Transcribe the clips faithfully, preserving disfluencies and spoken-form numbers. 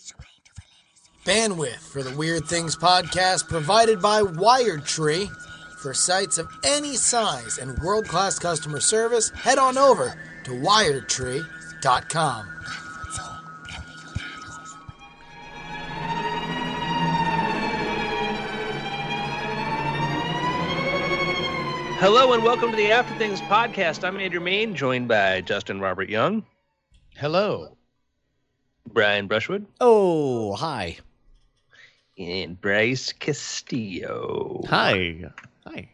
Bandwidth for the Weird Things podcast provided by Wired Tree. For sites of any size and world-class customer service, head on over to wired tree dot com. Hello and welcome to the After Things podcast. I'm Andrew Main, joined by Justin Robert Young. Hello. Brian Brushwood. Oh, hi. And Bryce Castillo. Hi. Hi.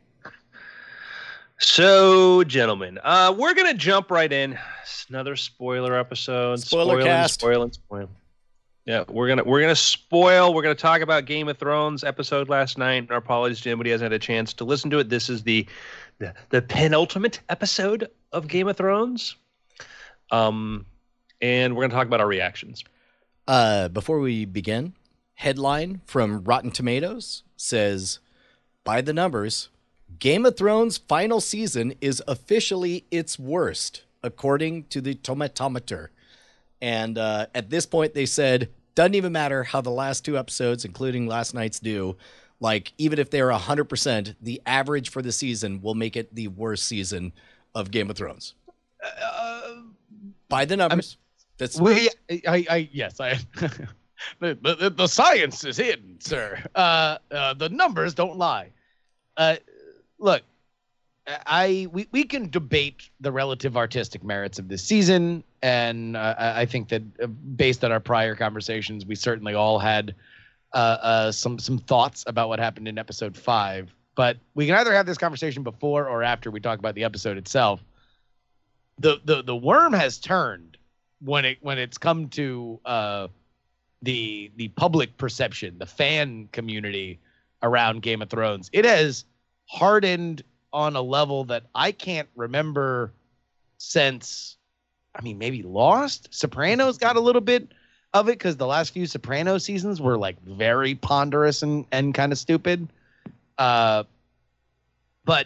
So, gentlemen, uh, we're going to jump right in. It's another spoiler episode. Spoiler spoiling, cast. Spoiling, spoiling. Yeah, we're gonna we're gonna spoil. We're gonna talk about Game of Thrones episode last night. Our apologies to anybody who hasn't had a chance to listen to it. This is the the, the penultimate episode of Game of Thrones. Um, and we're gonna talk about our reactions. Uh, before we begin, headline from Rotten Tomatoes says, by the numbers, Game of Thrones final season is officially its worst, according to the Tomatometer. And uh, at this point, they said, doesn't even matter how the last two episodes, including last night's, do. Like, even if they're one hundred percent, the average for the season will make it the worst season of Game of Thrones. Uh, by the numbers. That's we, I, I, yes, I. the, the the science is hidden, sir. Uh, uh, the numbers don't lie. Uh, look, I we, we can debate the relative artistic merits of this season, and uh, I think that uh, based on our prior conversations, we certainly all had uh, uh, some some thoughts about what happened in episode five. But we can either have this conversation before or after we talk about the episode itself. The the the worm has turned when it when it's come to uh, the the public perception, the fan community around Game of Thrones. It has hardened on a level that I can't remember since, I mean, maybe Lost. Sopranos got a little bit of it because the last few Soprano seasons were like very ponderous and, and kind of stupid. Uh, but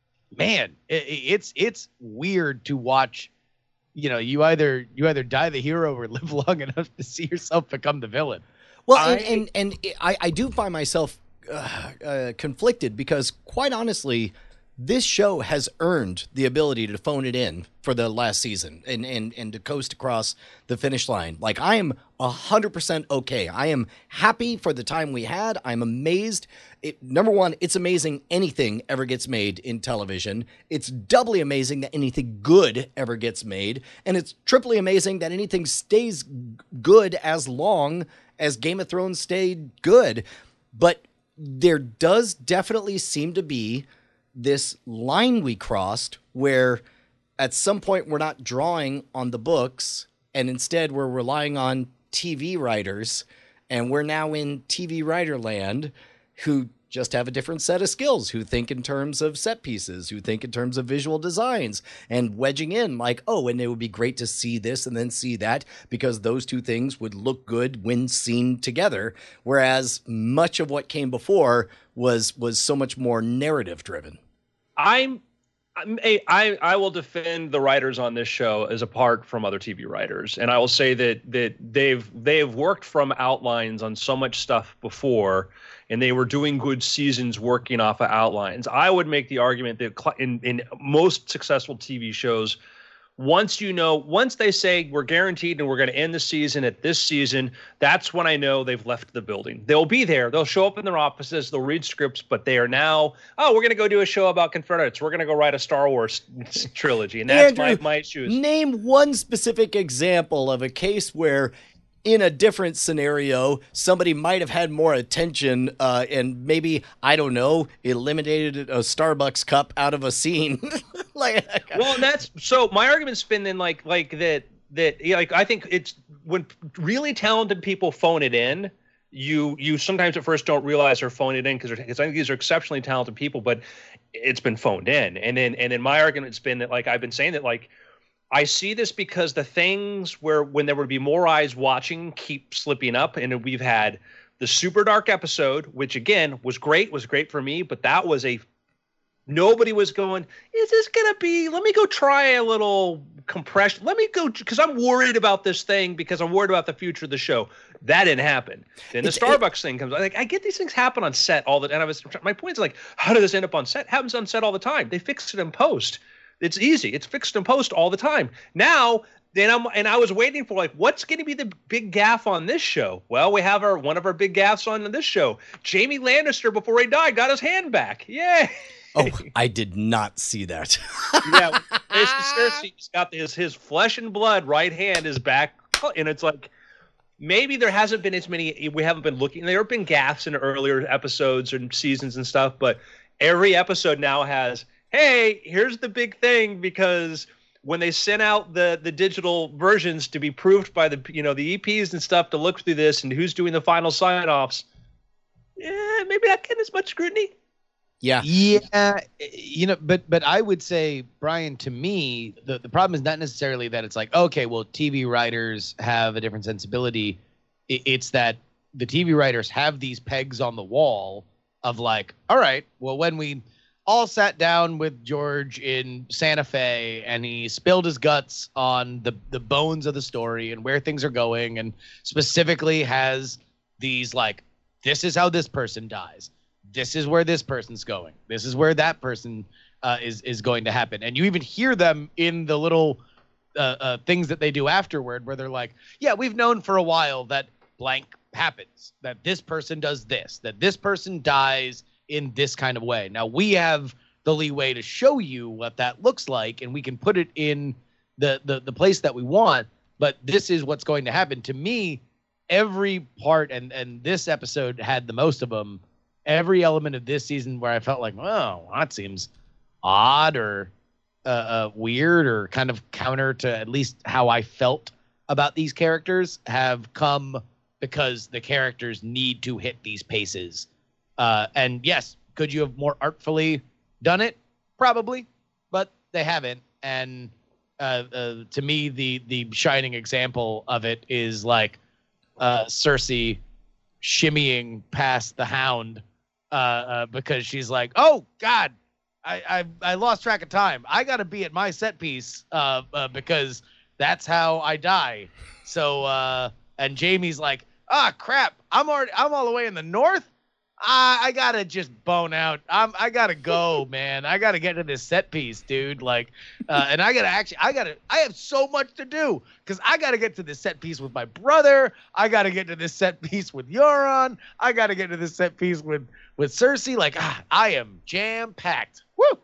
man, it, it's it's weird to watch. You know, you either you either die the hero or live long enough to see yourself become the villain. Well, I, and, and and I, I do find myself uh, uh, conflicted because, quite honestly, this show has earned the ability to phone it in for the last season and, and, and to coast across the finish line. Like, I am one hundred percent okay. I am happy for the time we had. I'm amazed. It, number one, it's amazing anything ever gets made in television. It's doubly amazing that anything good ever gets made. And it's triply amazing that anything stays good as long as Game of Thrones stayed good. But there does definitely seem to be this line we crossed where at some point we're not drawing on the books and instead we're relying on T V writers, and we're now in T V writer land who just have a different set of skills, who think in terms of set pieces, who think in terms of visual designs, and wedging in like, oh, and it would be great to see this and then see that because those two things would look good when seen together. Whereas much of what came before was was so much more narrative driven. I'm, I'm a, I, I will defend the writers on this show as apart from other T V writers, and I will say that that they've they've worked from outlines on so much stuff before, and they were doing good seasons working off of outlines. I would make the argument that in in most successful T V shows, once you know, once they say we're guaranteed and we're going to end the season at this season, that's when I know they've left the building. They'll be there. They'll show up in their offices. They'll read scripts, but they are now, oh, we're going to go do a show about Confederates. We're going to go write a Star Wars trilogy. And that's Andrew, my, my issues. Name one specific example of a case where in a different scenario, somebody might have had more attention uh, and maybe, I don't know, eliminated a Starbucks cup out of a scene. like, well, that's so my argument's been then like like that that yeah, like I think it's when really talented people phone it in, you you sometimes at first don't realize they're phoning it in because I think these are exceptionally talented people, but it's been phoned in. And then and then my argument's been that like I've been saying that like I see this because the things where when there would be more eyes watching keep slipping up, and we've had the super dark episode, which again was great, was great for me, but that was a Nobody was going, is this going to be, let me go try a little compression. Let me go, because I'm worried about this thing because I'm worried about the future of the show. That didn't happen. Then the It's- Starbucks thing comes. Like, I get these things happen on set all the time. And I was, my point is like, how did this end up on set? It happens on set all the time. They fix it in post. It's easy. It's fixed in post all the time. Now, then I'm, and I was waiting for like, what's going to be the big gaffe on this show? Well, we have our one of our big gaffes on this show. Jamie Lannister, before he died, got his hand back. Yay! Oh, I did not see that. Yeah, Cersei, he's got his his flesh and blood right hand is back, and it's like maybe there hasn't been as many. We haven't been looking. There have been gaffes in earlier episodes and seasons and stuff, but every episode now has, hey, here's the big thing, because when they sent out the the digital versions to be proofed by the you know the E Ps and stuff to look through this and who's doing the final sign offs, yeah, maybe not getting as much scrutiny. Yeah. Yeah, you know, but but I would say, Brian, to me, the, the problem is not necessarily that it's like, okay, well, T V writers have a different sensibility. It, it's that the T V writers have these pegs on the wall of like, all right, well, when we all sat down with George in Santa Fe and he spilled his guts on the, the bones of the story and where things are going, and specifically has these like, this is how this person dies. This is where this person's going. This is where that person uh, is is going to happen. And you even hear them in the little uh, uh, things that they do afterward, where they're like, yeah, we've known for a while that blank happens, that this person does this, that this person dies in this kind of way. Now we have the leeway to show you what that looks like, and we can put it in the the, the place that we want, but this is what's going to happen. To me, every part, and and this episode had the most of them, every element of this season where I felt like, oh, that seems odd or uh, uh, weird or kind of counter to at least how I felt about these characters, have come because the characters need to hit these paces. Uh, and yes, could you have more artfully done it? Probably, but they haven't. And uh, uh, to me, the the shining example of it is like uh, Cersei shimmying past the Hound. Uh, uh, because she's like, oh God, I, I I lost track of time. I gotta be at my set piece uh, uh, because that's how I die. So uh, and Jamie's like, ah crap, I'm already I'm all the way in the north. I, I gotta just bone out. I'm I gotta go, man. I gotta get to this set piece, dude. Like, uh, and I gotta actually, I gotta, I have so much to do because I gotta get to this set piece with my brother. I gotta get to this set piece with Euron. I gotta get to this set piece with with Cersei. Like, ah, I am jam packed. Woo!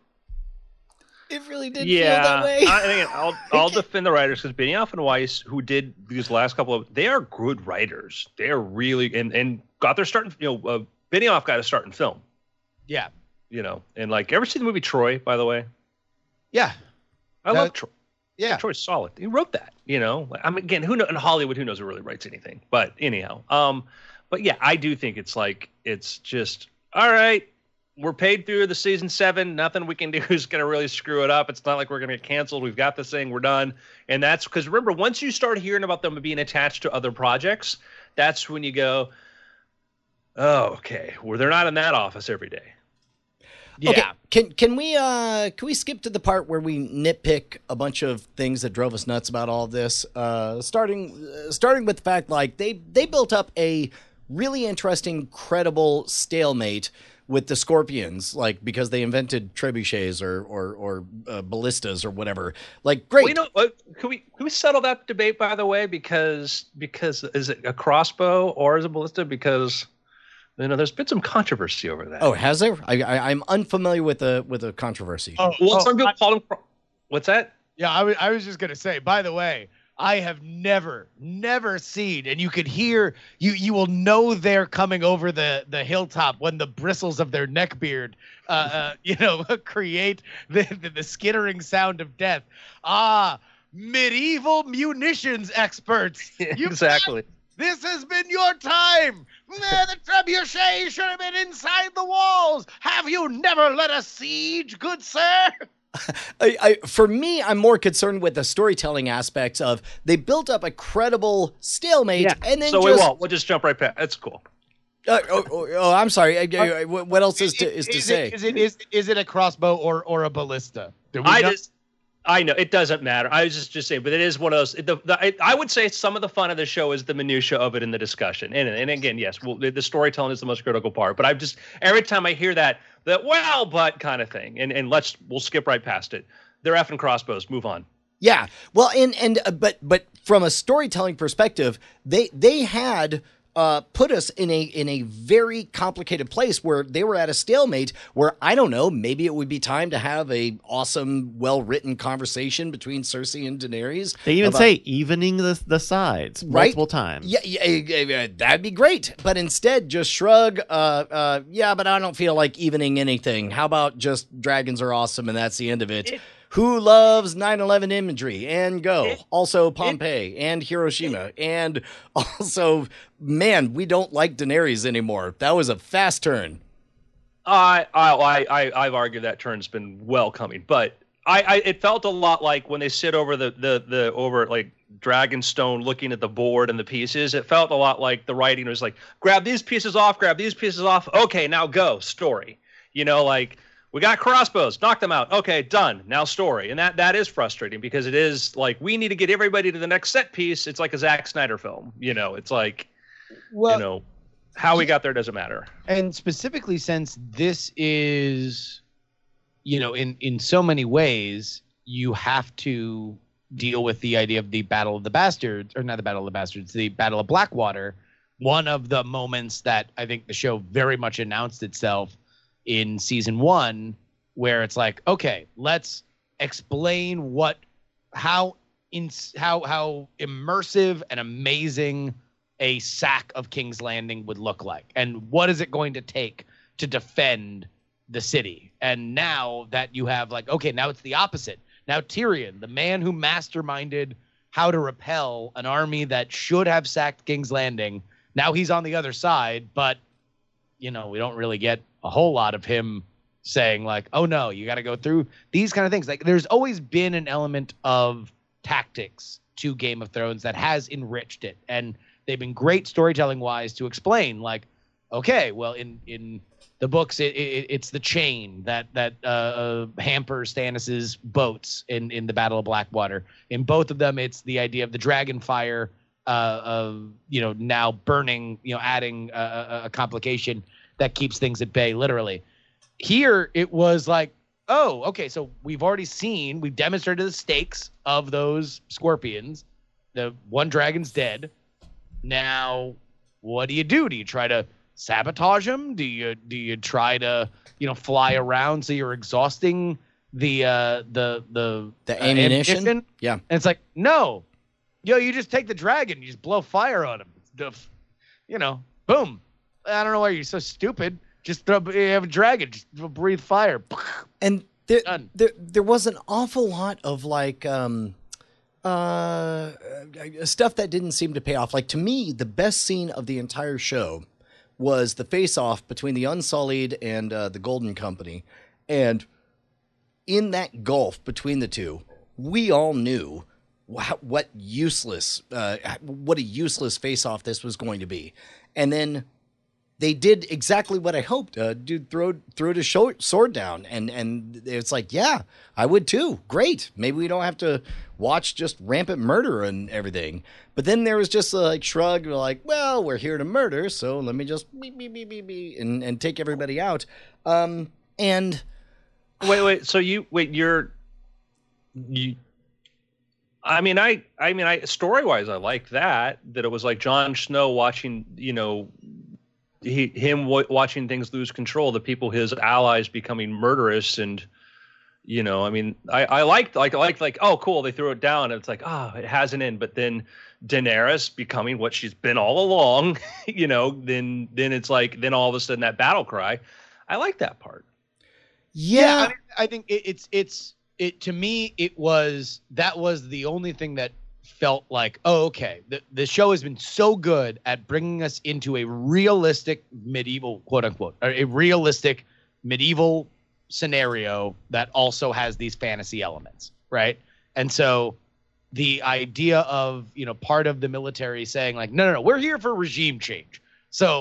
It really did Yeah, feel that way. I, and again, I'll I'll defend the writers because Benioff and Weiss, who did these last couple of, they are good writers. They are really and and got their start. You know, uh, Benioff got a start in film. Yeah, You know, and like, ever seen the movie Troy? By the way, yeah, I No, love Troy. yeah. Troy's solid. He wrote that. You know, I mean, again, who know in Hollywood, who knows who really writes anything? But anyhow, um, but yeah, I do think it's like it's just all right. We're paid through the season seven. Nothing we can do is going to really screw it up. It's not like we're going to get canceled. We've got this thing. We're done. And that's because, remember, once you start hearing about them being attached to other projects, that's when you go, oh, okay. Well, they're not in that office every day. Yeah. Okay, can can we uh can we skip to the part where we nitpick a bunch of things that drove us nuts about all of this? Uh, starting uh, starting with the fact like they they built up a really interesting, credible stalemate with the Scorpions, like because they invented trebuchets or or or uh, ballistas or whatever. Like, great. Well, you know, uh, can we can we settle that debate, by the way? Because because is it a crossbow or is it a ballista? Because you know, there's been some controversy over that. Oh, has there? I, I I'm unfamiliar with the with the controversy. Oh, well, oh, some people I- call them. Cro- What's that? Yeah, I was I was just gonna say, by the way, I have never, never seen, and you could hear, you you will know they're coming over the, the hilltop when the bristles of their neck beard, uh, uh, you know, create the, the, the skittering sound of death. Ah, medieval munitions experts. You Exactly. This has been your time. Nah, the trebuchet should have been inside the walls. Have you never led a siege, good sir? I, I, for me, I'm more concerned with the storytelling aspects of they built up a credible stalemate and then so just we won't. We'll just jump right past. That's cool. Uh, oh, oh, oh, I'm sorry. I, I, what else is to is to is say? It, is it is is it a crossbow or or a ballista? Do we I know? just, I know it doesn't matter. I was just just saying, but it is one of those. The, the, I, I would say some of the fun of the show is the minutia of it in the discussion. And and again, yes, well, the, the storytelling is the most critical part. But I've just every time I hear that that well, but kind of thing, and and let's we'll skip right past it. They're effing crossbows. Move on. Yeah. Well, and and uh, but but from a storytelling perspective, they they had uh, put us in a in a very complicated place where they were at a stalemate. Where I don't know, maybe it would be time to have a awesome, well written conversation between Cersei and Daenerys. They even about, say evening the the sides right? multiple times. Yeah, yeah, yeah, yeah, that'd be great. But instead, just shrug. Uh, uh, yeah, but I don't feel like evening anything. How about just dragons are awesome and that's the end of it? It, Who loves nine eleven imagery and go? It, also Pompeii it, and Hiroshima. It, and also, man, we don't like Daenerys anymore. That was a fast turn. I, I, I, I've argued that turn's been well coming, but I, I, it felt a lot like when they sit over the, the, the, over like Dragonstone looking at the board and the pieces, it felt a lot like the writing was like, grab these pieces off, grab these pieces off. Okay, now go, story. You know, like, we got crossbows, knock them out. Okay, done. Now story. And that that is frustrating because it is like we need to get everybody to the next set piece. It's like a Zack Snyder film. You know, it's like, well, you know, how we got there doesn't matter. And specifically since this is, you know, in, in so many ways, you have to deal with the idea of the Battle of the Bastards, or not the Battle of the Bastards, the Battle of Blackwater. One of the moments that I think the show very much announced itself in season one, where it's like, okay, let's explain what, how, in how, how immersive and amazing a sack of King's Landing would look like, and what is it going to take to defend the city. And now that you have like, okay, now it's the opposite. Now Tyrion, the man who masterminded how to repel an army that should have sacked King's Landing, now he's on the other side, but you know, we don't really get a whole lot of him saying like, oh no, you got to go through these kind of things. Like there's always been an element of tactics to Game of Thrones that has enriched it. And they've been great storytelling wise to explain like, okay, well in, in the books, it, it, it's the chain that, that uh, uh, hampers Stannis's boats in, in the Battle of Blackwater. In both of them, it's the idea of the dragon fire, uh, of, you know, now burning, you know, adding a, a complication that keeps things at bay, literally. Here, it was like, oh, okay, so we've already seen, we've demonstrated the stakes of those scorpions. The one dragon's dead. Now, what do you do? Do you try to sabotage them? Do you do you try to, you know, fly around so you're exhausting the uh, the the the uh, ammunition? ammunition? Yeah, and it's like, no, yo, you just take the dragon, you just blow fire on him. The, you know, boom. I don't know why you're so stupid. Just throw, you have a dragon, just breathe fire. And there, Done. there, there was an awful lot of like um, uh, stuff that didn't seem to pay off. Like to me, the best scene of the entire show was the face-off between the Unsullied and uh, the Golden Company, and in that gulf between the two, we all knew what, what useless, uh, what a useless face-off this was going to be, and then they did exactly what I hoped. Uh, dude, throw throw the show, sword down, and and it's like, yeah, I would too. Great, maybe we don't have to watch just rampant murder and everything. But then there was just a like shrug, like, well, we're here to murder, so let me just beep beep beep beep beep and and take everybody out. Um, and wait, wait, so you wait, you're you. I mean, I, I mean, I story wise, I like that that it was like Jon Snow watching, you know. He, him w- watching things lose control, the people, his allies becoming murderous. And, you know, I mean, I, I liked, like, I liked, like, oh, cool. They threw it down. And it's like, oh, it has an end. But then Daenerys becoming what she's been all along, you know, then, then it's like, then all of a sudden that battle cry. I like that part. Yeah. yeah I, mean, I think it, it's, it's, it, to me, it was, that was the only thing that felt like, oh, okay, the, the show has been so good at bringing us into a realistic medieval, quote unquote, or a realistic medieval scenario that also has these fantasy elements, right? And so the idea of, you know, part of the military saying like, no, no, no, we're here for regime change. So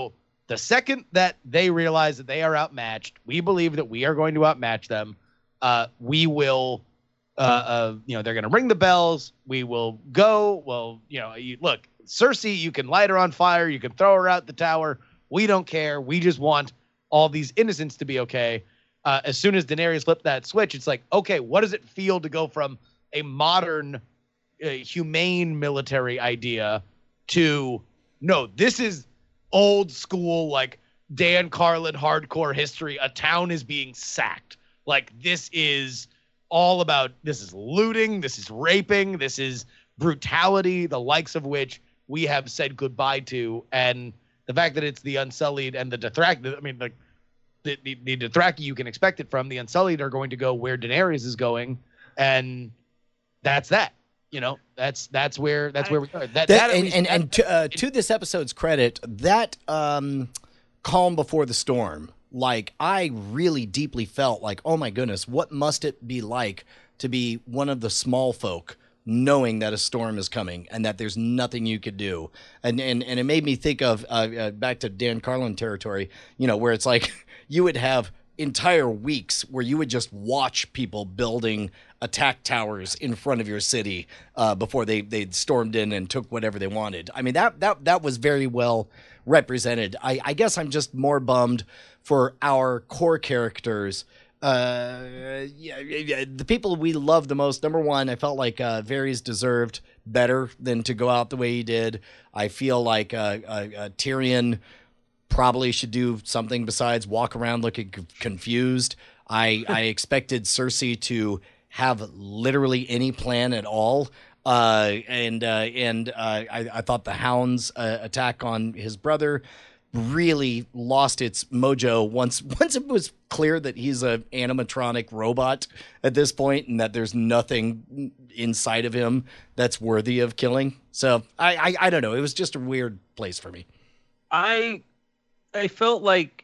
The second that they realize that they are outmatched, we believe that we are going to outmatch them. Uh, we will, uh, uh, you know, they're going to ring the bells. We will go. Well, you know, you, look, Cersei, you can light her on fire. You can throw her out the tower. We don't care. We just want all these innocents to be okay. Uh, as soon as Daenerys flipped that switch, it's like, okay, what does it feel to go from a modern, uh, humane military idea to, no, this is old school, like Dan Carlin hardcore history. A town is being sacked. Like, this is all about, this is looting, this is raping, this is brutality, the likes of which we have said goodbye to. And the fact that it's the Unsullied and the Dothraki, I mean, the, the, the, the Dothraki you can expect it from, the Unsullied are going to go where Daenerys is going. And that's that. You know, that's that's where that's where we are. That, that, that and least, and, that, and to, uh, to this episode's credit, that um, calm before the storm, like, I really deeply felt like, oh my goodness, what must it be like to be one of the small folk knowing that a storm is coming and that there's nothing you could do. And and, and it made me think of, uh, uh, back to Dan Carlin territory, you know, where it's like you would have entire weeks where you would just watch people building attack towers in front of your city uh, before they they stormed in and took whatever they wanted. I mean, that that that was very well represented. I, I guess I'm just more bummed for our core characters. Uh, yeah, yeah, the people we love the most. Number one, I felt like uh, Varys deserved better than to go out the way he did. I feel like uh, uh, uh, Tyrion probably should do something besides walk around looking c- confused. I I expected Cersei to have literally any plan at all. Uh, and uh, and uh, I, I thought the Hound's uh, attack on his brother really lost its mojo once once it was clear that he's a animatronic robot at this point and that there's nothing inside of him that's worthy of killing. So I, I, I don't know. It was just a weird place for me. I I felt like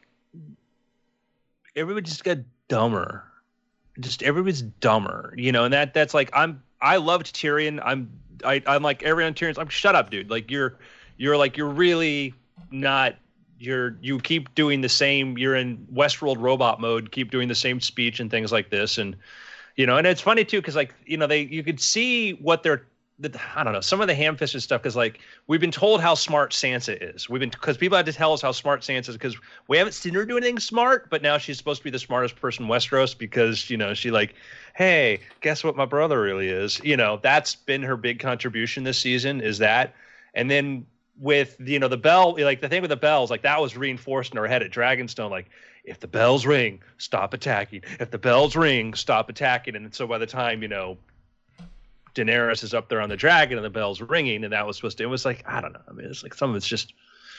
everybody just got dumber. Just everybody's dumber, you know, and that that's like I'm I loved Tyrion. I'm I I'm like everyone on Tyrion's. I'm shut up, dude. Like you're you're like you're really not you're you keep doing the same. You're in Westworld robot mode. Keep doing the same speech and things like this, and you know, and it's funny too because like you know they you could see what they're. The, I don't know, some of the ham-fisted stuff, because like we've been told how smart Sansa is. We've been because people had to tell us how smart Sansa is because we haven't seen her do anything smart, but now she's supposed to be the smartest person in Westeros because you know she like, hey, guess what my brother really is. You know that's been her big contribution this season is that, and then with you know the bell, like the thing with the bells, like that was reinforced in her head at Dragonstone, like if the bells ring, stop attacking. If the bells ring, stop attacking. And so by the time you know. Daenerys is up there on the dragon and the bell's ringing, and that was supposed to. It was like I don't know. I mean, it's like some of it's just.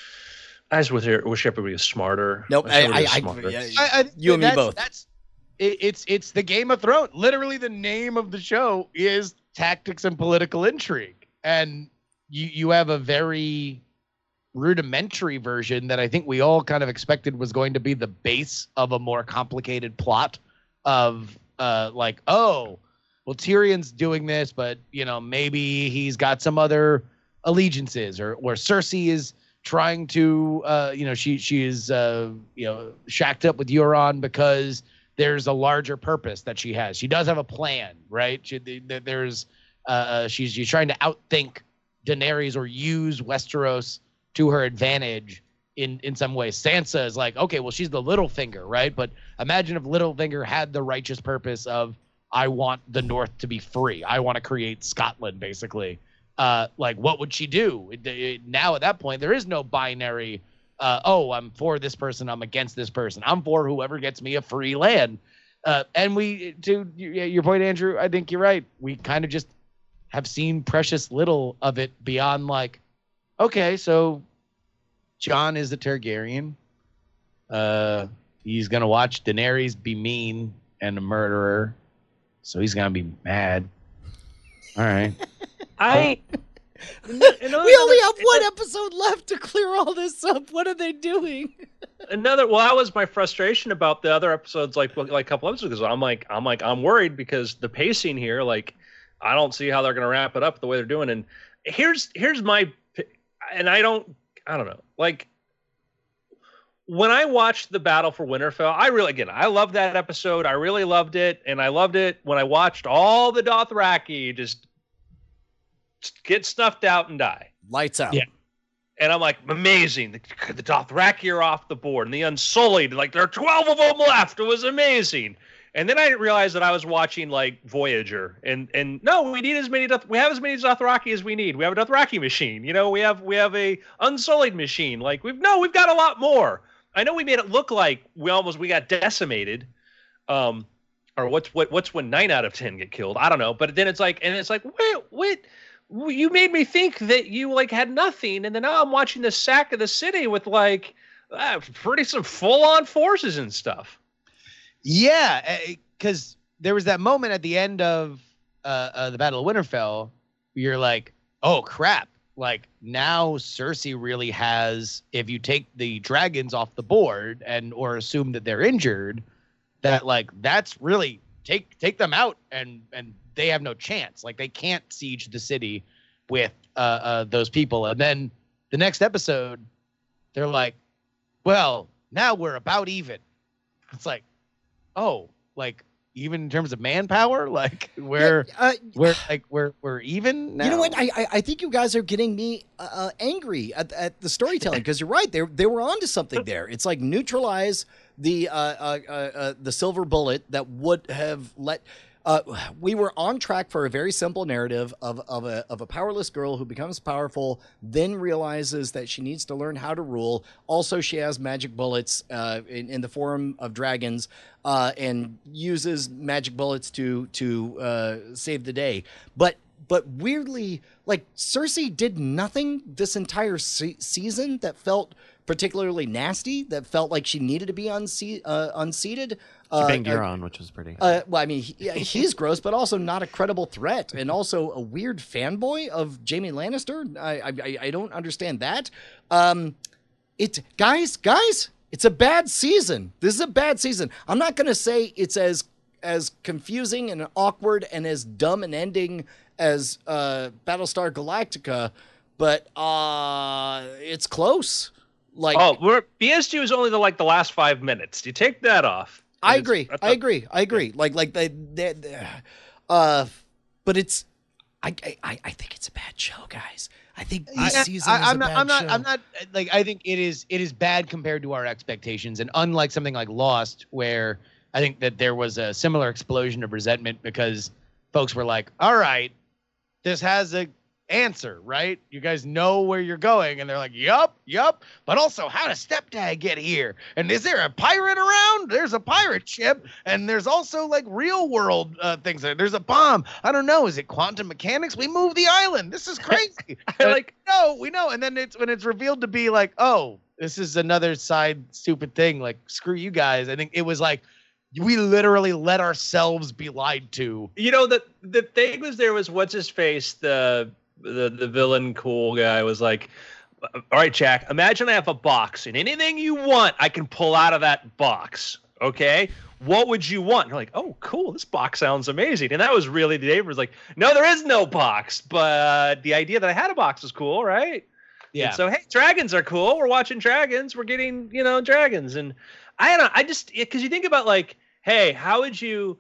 I just wish, wish everybody was smarter. Nope. I, I, I, I, I, you and me that's, both. That's it, it's it's the Game of Thrones. Literally, the name of the show is Tactics and Political Intrigue, and you you have a very rudimentary version that I think we all kind of expected was going to be the base of a more complicated plot of uh like oh. Well, Tyrion's doing this, but, you know, maybe he's got some other allegiances or, or Cersei is trying to, uh, you know, she, she is, uh, you know, shacked up with Euron because there's a larger purpose that she has. She does have a plan, right? She, there's, uh, she's, she's trying to outthink Daenerys or use Westeros to her advantage in, in some ways. Sansa is like, okay, well, she's the Littlefinger, right? But imagine if Littlefinger had the righteous purpose of, I want the North to be free. I want to create Scotland, basically. Uh, like, what would she do? It, it, now, at that point, there is no binary, uh, oh, I'm for this person, I'm against this person. I'm for whoever gets me a free land. Uh, and we, to your point, Andrew, I think you're right. We kind of just have seen precious little of it beyond, like, okay, so Jon is a Targaryen. Uh, he's going to watch Daenerys be mean and a murderer. So he's gonna be mad. All right. I. we only have one episode left to clear all this up. What are they doing? Another. Well, that was my frustration about the other episodes, like like a couple episodes ago. I'm like, I'm like, I'm worried because the pacing here, like, I don't see how they're gonna wrap it up the way they're doing. And here's here's my, and I don't, I don't know, like, when I watched the Battle for Winterfell, I really, again, I loved that episode. I really loved it. And I loved it when I watched all the Dothraki just get snuffed out and die. Lights out. Yeah. And I'm like, amazing. The, the Dothraki are off the board. And the Unsullied, like, there are twelve of them left. It was amazing. And then I realized that I was watching, like, Voyager. And and no, we need as many, we have as many Dothraki as we need. We have a Dothraki machine. You know, we have we have a Unsullied machine. Like, we've, no, we've got a lot more. I know we made it look like we almost, we got decimated. Um, or what's, what, what's when nine out of ten get killed? I don't know. But then it's like, and it's like, wait, wait. You made me think that you like had nothing, and then now I'm watching the sack of the city with like uh, pretty some full-on forces and stuff. Yeah, because there was that moment at the end of uh, uh, the Battle of Winterfell where you're like, oh crap, like now Cersei really has, if you take the dragons off the board and or assume that they're injured, that like that's really take take them out and and they have no chance. Like they can't siege the city with uh, uh, those people. And then the next episode, they're like, well, now we're about even. It's like, oh, like even in terms of manpower, like we're, Yeah, uh, we're like, we're, we're even now. You know what? I, I I think you guys are getting me uh, angry at, at the storytelling because you're right. They they were onto something there. It's like neutralize the uh, uh, uh, uh, the silver bullet that would have let. Uh, we were on track for a very simple narrative of, of a of a powerless girl who becomes powerful, then realizes that she needs to learn how to rule. Also, she has magic bullets uh, in, in the form of dragons, uh, and uses magic bullets to to uh, save the day. But but weirdly, like Cersei did nothing this entire se- season that felt particularly nasty. That felt like she needed to be unse- uh, unseated. She banged uh, Euron, which was pretty. Uh, well, I mean, he, yeah, he's gross, but also not a credible threat, and also a weird fanboy of Jaime Lannister. I I, I don't understand that. Um, it guys, guys, it's a bad season. This is a bad season. I'm not gonna say it's as as confusing and awkward and as dumb an ending as uh, Battlestar Galactica, but uh, it's close. Like, oh, we're B S G was only the like the last five minutes. You take that off. I agree. I agree. I agree. Like, like they, they, they uh, but it's, I, I, I think it's a bad show, guys. I think this Yeah, season I, is I'm a not, bad I'm not, show. I'm not like, I think it is, it is bad compared to our expectations. And unlike something like Lost, where I think that there was a similar explosion of resentment because folks were like, all right, this has a answer, right? You guys know where you're going. And they're like, yup, yup. But also, how does Stepdad get here? And is there a pirate around? There's a pirate ship. And there's also like real world uh, things. There's a bomb. I don't know. Is it quantum mechanics? We moved the island. This is crazy. I like, no, we know. And then it's when it's revealed to be like, oh, this is another side stupid thing. Like, screw you guys. I think it was like, we literally let ourselves be lied to. you know, the the thing was there was what's his face, the the the villain cool guy was like, all right, Jack, imagine I have a box and anything you want I can pull out of that box. Okay, what would you want? And you're like, oh, cool, this box sounds amazing. And that was really the neighbor was like, no, there is no box, but the idea that I had a box was cool, right? Yeah. And so hey, dragons are cool. We're watching dragons. We're getting, you know, dragons. And I don't know. I just, because you think about like, hey, how would you,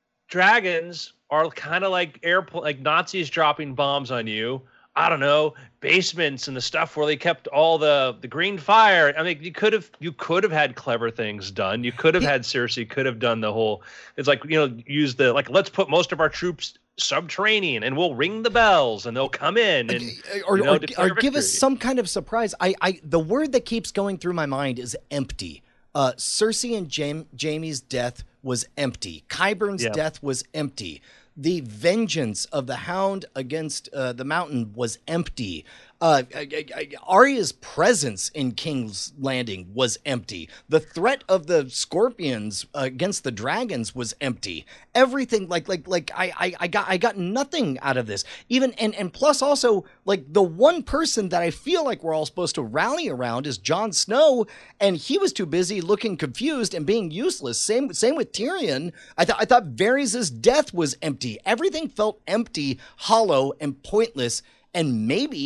dragons are kind of like airport, like Nazis dropping bombs on you. I don't know, basements and the stuff where they kept all the, the green fire. I mean, you could have you could have had clever things done. You could have had Cersei could have done the whole. It's like, you know, use the like let's put most of our troops subterranean and we'll ring the bells and they'll come in and or, you know, or, declare or give us victory. some kind of surprise. I, I, the word that keeps going through my mind is empty. Uh, Cersei and Jam- Jaime's death was empty. Qyburn's Yeah. death was empty. The vengeance of the Hound against uh, the Mountain was empty. Uh, Arya's presence in King's Landing was empty. The threat of the Scorpions against the dragons was empty. Everything, like, like, like, I, I, I got, I got nothing out of this. Even, and, and plus, also, like, the one person that I feel like we're all supposed to rally around is Jon Snow, and he was too busy looking confused and being useless. Same, same with Tyrion. I thought, I thought Varys' death was empty. Everything felt empty, hollow, and pointless, and maybe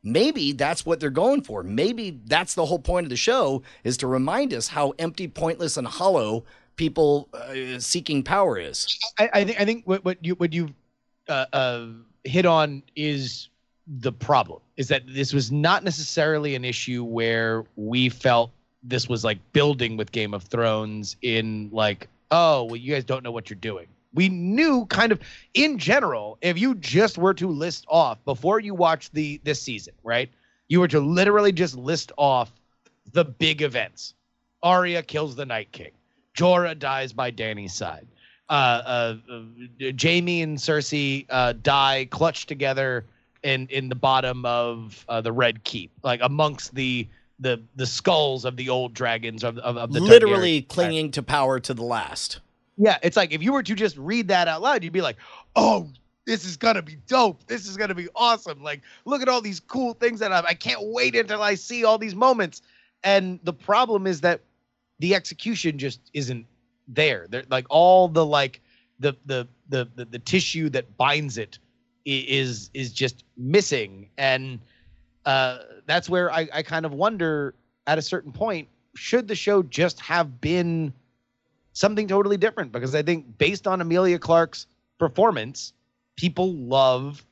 maybe that's what they're going for. Maybe that's the whole point of the show, is to remind us how empty, pointless, and hollow people uh, seeking power is. I, I think I think what, what you what you uh, uh, hit on is the problem. Is that this was not necessarily an issue where we felt this was like building with Game of Thrones in like, oh, well, you guys don't know what you're doing. We knew kind of in general, if you just were to list off before you watch the this season, right? You were to literally just list off the big events. Arya kills the Night King. Jorah dies by Dany's side. Uh, uh, uh, Jaime and Cersei uh, die clutched together in, in the bottom of uh, the Red Keep, like amongst the the the skulls of the old dragons of, of, of the literally Targaryen. clinging to power to the last. Yeah, it's like if you were to just read that out loud, you'd be like, oh, this is going to be dope. This is going to be awesome. Like, look at all these cool things that I'm, I can't wait until I see all these moments. And the problem is that the execution just isn't there. They're like all the like the the the the, the tissue that binds it is is just missing. And uh, that's where I, I kind of wonder at a certain point, should the show just have been something totally different? Because I think based on Emilia Clarke's performance, people love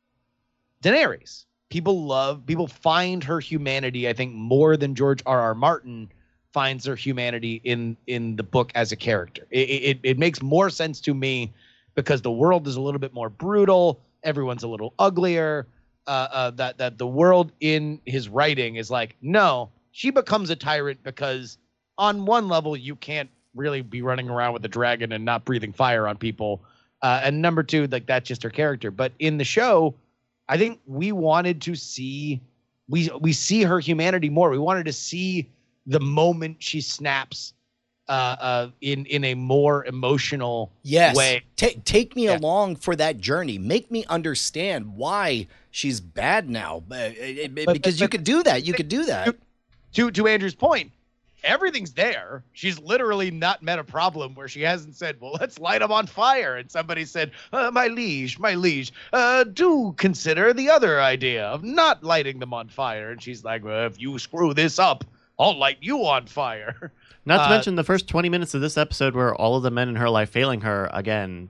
Daenerys. People love, people find her humanity, I think, more than George R. R. Martin finds her humanity in, in the book as a character. It, it, it makes more sense to me because the world is a little bit more brutal. Everyone's a little uglier. Uh, uh, that, that the world in his writing is like, no, she becomes a tyrant because on one level, you can't really be running around with a dragon and not breathing fire on people. Uh, and number two, like that's just her character. But in the show, I think we wanted to see, we, we see her humanity more. We wanted to see the moment she snaps uh, uh, in, in a more emotional yes. way. Ta- take me Yeah. along for that journey. Make me understand why she's bad now. Uh, it- it- But- because but- you could do that. You could do that. To, to Andrew's point, everything's there. She's literally not met a problem where she hasn't said, well, let's light them on fire. And somebody said, uh, my liege, my liege, uh, do consider the other idea of not lighting them on fire. And she's like, well, if you screw this up, I'll light you on fire. Not to Uh, mention the first twenty minutes of this episode where all of the men in her life failing her again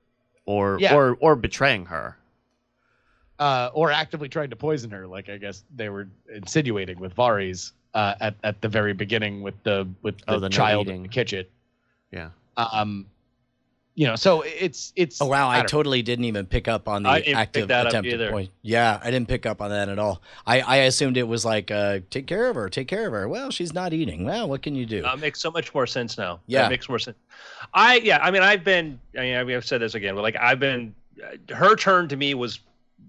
or Yeah. or or betraying her. Uh, or actively trying to poison her, like I guess they were insinuating with Varys uh, at, at the very beginning with the with the, Oh, the no child in eating. the kitchen. Yeah. Um, you know, so it's it's. Oh wow! I don't know. totally didn't even pick up on the I didn't pick active that up attempted either. point. Yeah, I didn't pick up on that at all. I, I assumed it was like, uh, take care of her, take care of her. Well, she's not eating. Well, what can you do? That makes so much more sense now. Yeah. That makes more sense. I yeah, I mean, I've been. I mean, I've said this again, but like I've been. Her turn to me was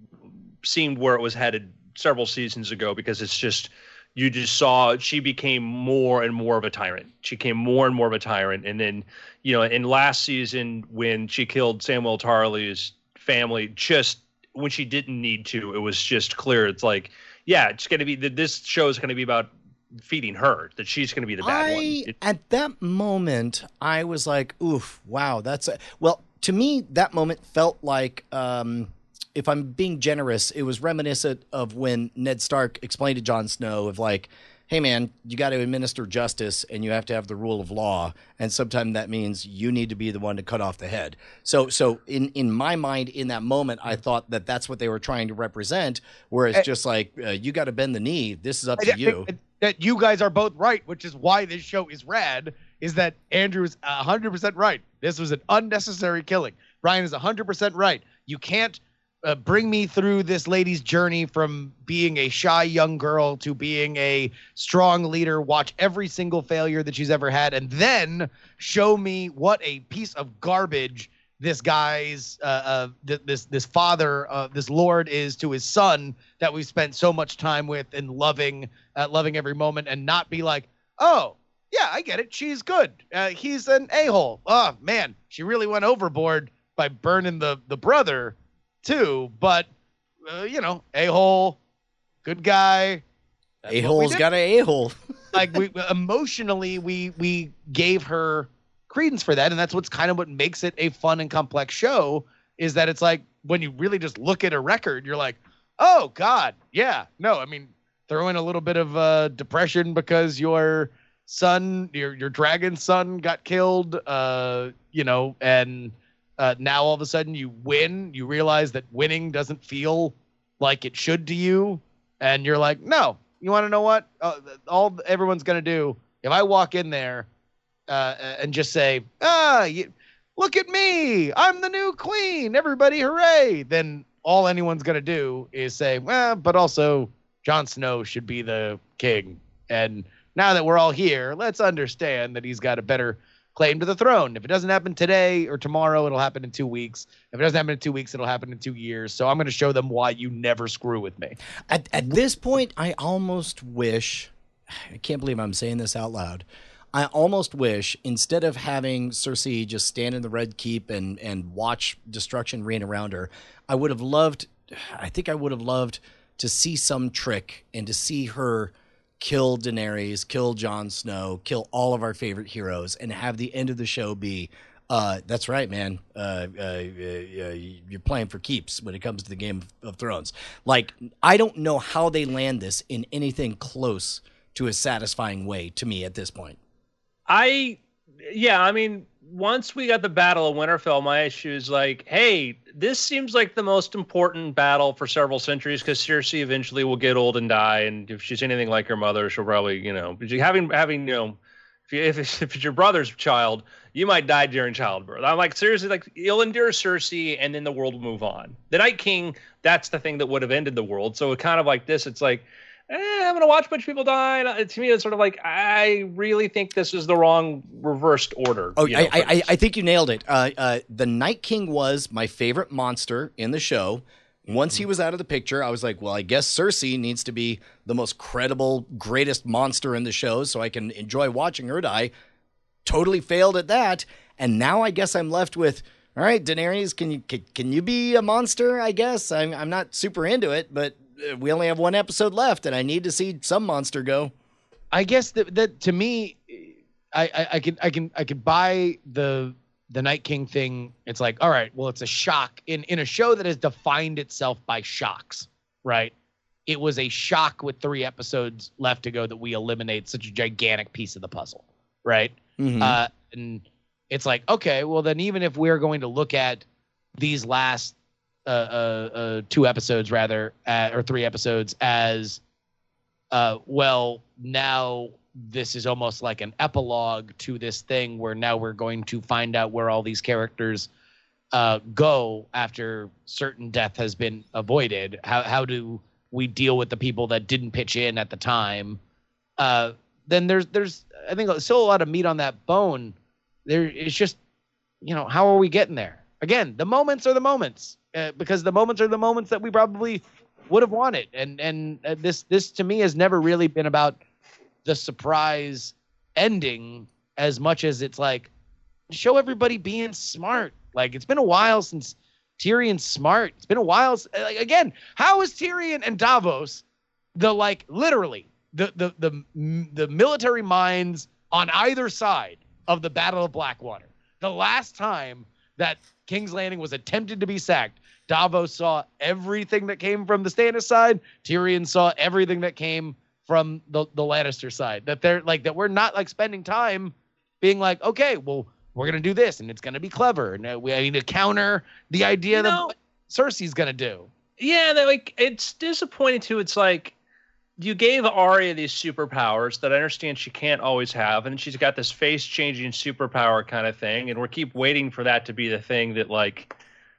seemed where it was headed several seasons ago because it's just you just saw she became more and more of a tyrant. She became more and more of a tyrant, and then you know, in last season when she killed Samuel Tarly's family, just when she didn't need to, it was just clear. It's like, yeah, it's going to be this show is going to be about feeding her, that she's going to be the bad I, one. It- at that moment, I was like, oof, wow, that's a, well, to me, that moment felt like, um, if I'm being generous, it was reminiscent of when Ned Stark explained to Jon Snow of like, hey man, you got to administer justice and you have to have the rule of law. And sometimes that means you need to be the one to cut off the head. So, so in, in my mind, in that moment, I thought that that's what they were trying to represent, where it's I- just like, uh, you got to bend the knee. This is up I to think you. that you guys are both right, which is why this show is rad, is that Andrew is one hundred percent right. This was an unnecessary killing. Brian is one hundred percent right. You can't uh, bring me through this lady's journey from being a shy young girl to being a strong leader, watch every single failure that she's ever had, and then show me what a piece of garbage this guy's, uh, uh, th- this this father, uh, this lord is to his son that we've spent so much time with and loving, uh, loving every moment, and not be like, oh, yeah, I get it. She's good. Uh, he's an a-hole. Oh, man, she really went overboard by burning the, the brother, too. But, uh, you know, a-hole, good guy. That's what we A-hole's did. got an a-hole. Like, we emotionally, we we gave her credence for that, and that's what's kind of what makes it a fun and complex show, is that it's like, when you really just look at a record, you're like, Oh God, yeah. No, I mean, throw in a little bit of uh, depression because your son, your your dragon son, got killed. Uh, you know, and uh, now all of a sudden you win. You realize that winning doesn't feel like it should to you, and you're like, no. You want to know what? Uh, all everyone's gonna do if I walk in there uh, and just say, ah, you, look at me, I'm the new queen, everybody, hooray! Then all anyone's gonna do is say, well, but also Jon Snow should be the king. And now that we're all here, let's understand that he's got a better claim to the throne. If it doesn't happen today or tomorrow, it'll happen in two weeks. If it doesn't happen in two weeks, it'll happen in two years. So I'm going to show them why you never screw with me. At, at this point, I almost wish, I can't believe I'm saying this out loud. I almost wish instead of having Cersei just stand in the Red Keep and, and watch destruction rain around her, I would have loved, I think I would have loved to see some trick and to see her kill Daenerys, kill Jon Snow, kill all of our favorite heroes, and have the end of the show be, uh, that's right, man, uh, uh, uh, you're playing for keeps when it comes to the Game of Thrones. Like, I don't know how they land this in anything close to a satisfying way to me at this point. I, yeah, I mean, once we got the Battle of Winterfell, my issue is like, hey, this seems like the most important battle for several centuries because Cersei eventually will get old and die, and if she's anything like her mother, she'll probably, you know, having having you know, if, you, if, it's, if it's your brother's child, you might die during childbirth. I'm like, seriously, like you'll endure Cersei, and then the world will move on. The Night King, that's the thing that would have ended the world. So it kind of like this, it's like, Eh, I'm going to watch a bunch of people die. And to me, it's sort of like, I really think this is the wrong reversed order. Oh, you know, I, I, I think you nailed it. Uh, uh, the Night King was my favorite monster in the show. Once mm-hmm. he was out of the picture, I was like, well, I guess Cersei needs to be the most credible, greatest monster in the show so I can enjoy watching her die. Totally failed at that. And now I guess I'm left with, all right, Daenerys, can you can, can you be a monster, I guess? I'm, I'm not super into it, but we only have one episode left, and I need to see some monster go. I guess that that to me, I, I, I can I can I can buy the the Night King thing. It's like, all right, well, it's a shock in in a show that has defined itself by shocks, right? It was a shock with three episodes left to go that we eliminate such a gigantic piece of the puzzle, right? Mm-hmm. Uh, and it's like, okay, well, then even if we're going to look at these last Uh, uh, uh, two episodes rather, uh, or three episodes as, uh, well, now this is almost like an epilogue to this thing where now we're going to find out where all these characters uh, go after certain death has been avoided. How how do we deal with the people that didn't pitch in at the time? Uh, then there's there's I think still a lot of meat on that bone. There it's just, you know, how are we getting there? Again, the moments are the moments. Uh, because the moments are the moments that we probably would have wanted, and and uh, this this to me has never really been about the surprise ending as much as it's like show everybody being smart. Like it's been a while since Tyrion's smart. It's been a while. Like, again, how is Tyrion and Davos the like literally the the the the military minds on either side of the Battle of Blackwater? The last time that King's Landing was attempted to be sacked, Davos saw everything that came from the Stannis side. Tyrion saw everything that came from the, the Lannister side. That they're like that we're not like spending time being like, okay, well, we're gonna do this and it's gonna be clever, and uh, we I need to counter the idea that what Cersei's gonna do. Yeah, that like it's disappointing too. It's like you gave Arya these superpowers that I understand she can't always have, and she's got this face-changing superpower kind of thing, and we keep waiting for that to be the thing that, like,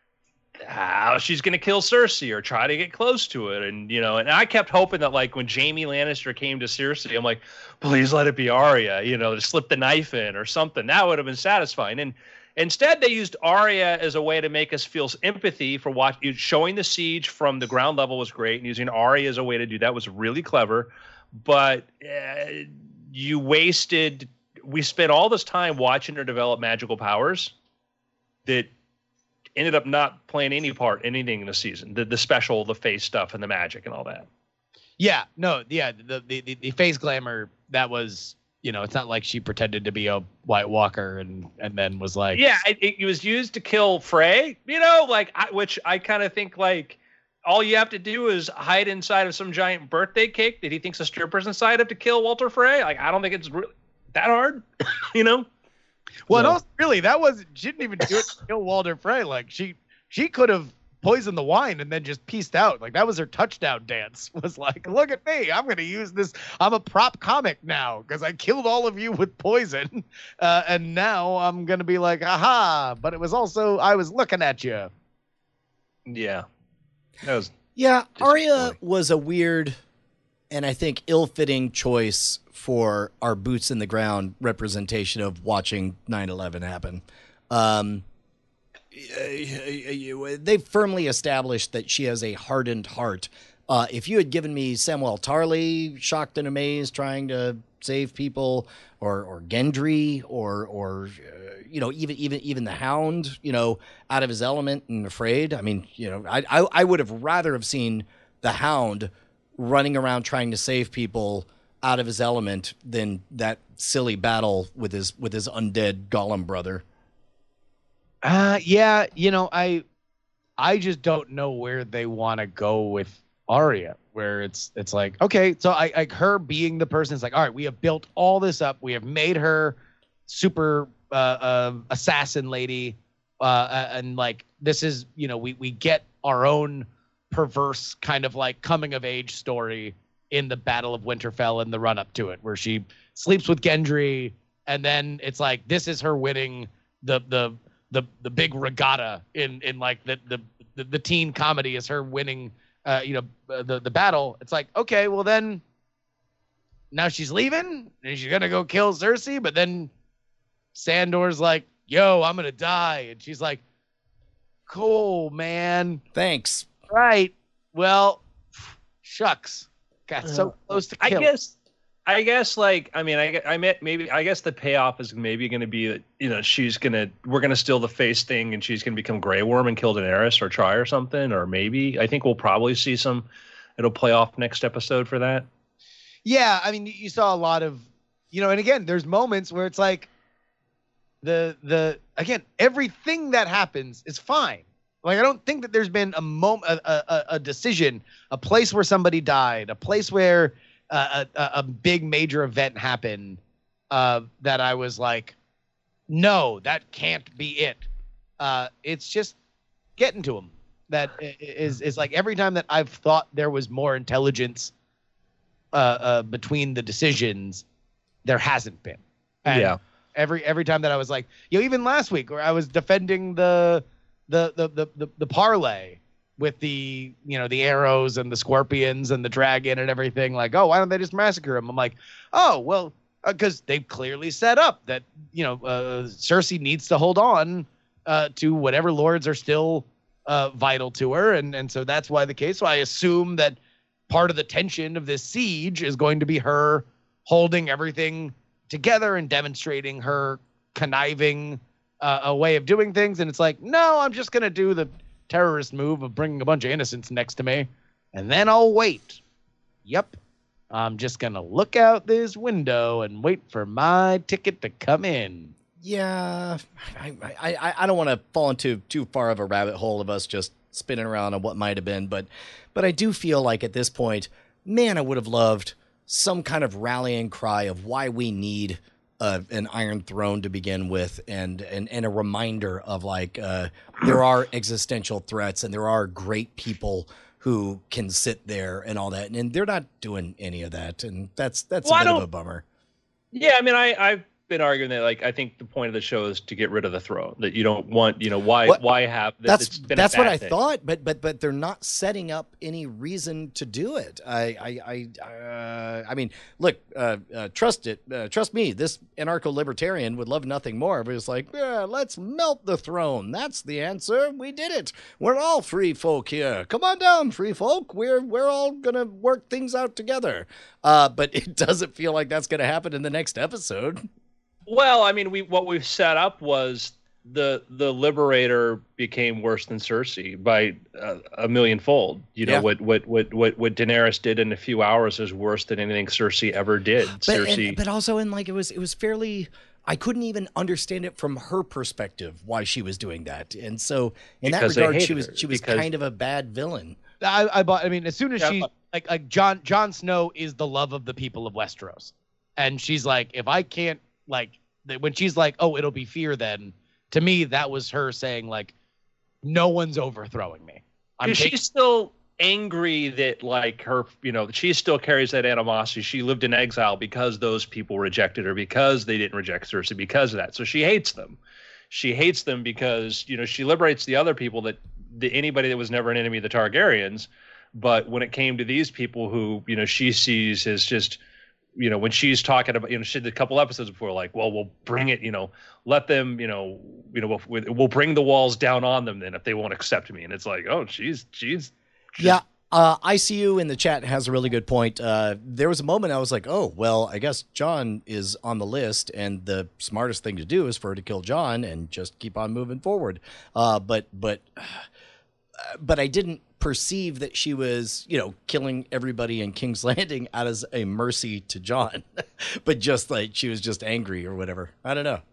how she's going to kill Cersei or try to get close to it, and, you know, and I kept hoping that, like, when Jaime Lannister came to Cersei, I'm like, please let it be Arya, you know, to slip the knife in or something. That would have been satisfying, and instead, they used Arya as a way to make us feel empathy for what showing the siege from the ground level was great, and using Arya as a way to do that was really clever. But uh, you wasted. We spent all this time watching her develop magical powers that ended up not playing any part in anything in the season. The the special, the face stuff, and the magic and all that. Yeah, no, yeah, the the the, the face glamour that was. You know, it's not like she pretended to be a White Walker and, and then was like... Yeah, it, it was used to kill Frey, you know, like, I, which I kind of think, like, all you have to do is hide inside of some giant birthday cake that he thinks a stripper's inside of to kill Walter Frey. Like, I don't think it's really that hard, you know? Well, So- no, really, that was she didn't even do it to kill Walter Frey. Like she she could have poisoned the wine and then just pieced out. Like that was her touchdown dance. Was like, look at me, I'm gonna use this. I'm a prop comic now because I killed all of you with poison, uh, and now I'm gonna be like, aha! But it was also I was looking at you. Yeah. That was Yeah, Arya Disappointing. was a weird and I think ill-fitting choice for our boots in the ground representation of watching nine eleven happen. Um, they've firmly established that she has a hardened heart. Uh, if you had given me Samuel Tarly, shocked and amazed, trying to save people, or or Gendry, or or uh, you know even even even the Hound, you know, out of his element and afraid. I mean, you know, I I, I would have rather have seen the Hound running around trying to save people out of his element than that silly battle with his with his undead Gollum brother. Uh yeah, you know, I I just don't know where they want to go with Arya, where it's it's like, okay, so I like her being the person is like, all right, we have built all this up, we have made her super uh, uh assassin lady, uh and like this is, you know, we we get our own perverse kind of like coming of age story in the Battle of Winterfell and the run up to it, where she sleeps with Gendry, and then it's like this is her winning the the the the big regatta in in like the the the, the teen comedy is her winning uh you know uh, the the battle. It's like, okay, well then now she's leaving and she's gonna go kill Cersei, but then Sandor's like, yo, I'm gonna die, and she's like, cool, man, Thanks. right, well, shucks, got so close to I kill. guess, I guess, like, I mean, I, gue- I meant maybe, I guess the payoff is maybe going to be that, you know, she's going to, we're going to steal the face thing and she's going to become Grey Worm and kill Daenerys or try or something, or maybe, I think we'll probably see some, it'll play off next episode for that. Yeah, I mean, you- you saw a lot of, you know, and again, there's moments where it's like the the again, everything that happens is fine. Like I don't think that there's been a moment, a, a, a decision, a place where somebody died, a place where uh, a, a big major event happened uh, that I was like, no, that can't be it. Uh, it's just getting to them. That i- is is like every time that I've thought there was more intelligence uh, uh, between the decisions, there hasn't been. And Yeah. Every every time that I was like, you know, even last week where I was defending the the the the the, the parlay with the, you know, the arrows and the scorpions and the dragon and everything, like, oh, why don't they just massacre him? I'm like, oh, well, because they've clearly set up that, you know, uh, Cersei needs to hold on uh, to whatever lords are still uh, vital to her, and and so that's why the case. So I assume that part of the tension of this siege is going to be her holding everything together and demonstrating her conniving uh, a way of doing things. And it's like, no, I'm just going to do the terrorist move of bringing a bunch of innocents next to me, and then I'll wait. Yep. I'm just going to look out this window and wait for my ticket to come in. Yeah, I I, I, I don't want to fall into too far of a rabbit hole of us just spinning around on what might have been, but but I do feel like at this point, man, I would have loved some kind of rallying cry of why we need uh, an Iron Throne to begin with, and and, and a reminder of like uh, there are existential threats and there are great people who can sit there and all that, and, and they're not doing any of that, and that's that's Well, I a bit of don't- a bummer. Yeah, I mean, I, I've been arguing that, like, I think the point of the show is to get rid of the throne. That you don't want, you know, why What- why have that, That's it's been a that's what bad I thing. thought, but but but they're not setting up any reason to do it. I I I uh, I mean, look, uh, uh, trust it, uh, trust me. This anarcho-libertarian would love nothing more. But it's like, yeah, let's melt the throne. That's the answer. We did it. We're all free folk here. Come on down, free folk. We're we're all gonna work things out together. Uh, but it doesn't feel like that's gonna happen in the next episode. Well, I mean, we what we've set up was the the Liberator became worse than Cersei by uh, a millionfold. You know, Yeah. what, what what what what Daenerys did in a few hours is worse than anything Cersei ever did. But, Cersei, and, but also in like it was it was fairly I couldn't even understand it from her perspective why she was doing that. And so in Because that they regard she hated was her, she was because- kind of a bad villain. I, I bought. I mean, as soon as Yeah, she but- like like Jon Jon Snow is the love of the people of Westeros, and she's like, if I can't like when she's like, oh, it'll be fear then. To me, that was her saying like, no one's overthrowing me. I'm she's taking- still angry that like her, you know, she still carries that animosity. She lived in exile because those people rejected her, because they didn't reject Cersei, because of that. So she hates them. She hates them because, you know, she liberates the other people that the, anybody that was never an enemy of the Targaryens. But when it came to these people who, you know, she sees as just, you know, when she's talking about, you know, she did a couple episodes before, like, well, we'll bring it, you know, let them, you know, you know, we'll, we'll bring the walls down on them then if they won't accept me. And it's like, oh, she's, she's, she's Yeah. Uh, I C U in the chat has a really good point. Uh, there was a moment I was like, oh, well, I guess Jon is on the list, and the smartest thing to do is for her to kill Jon and just keep on moving forward. Uh, but, but, but I didn't perceive that she was, you know, killing everybody in King's Landing out as a mercy to Jon, but just like she was just angry or whatever. I don't know.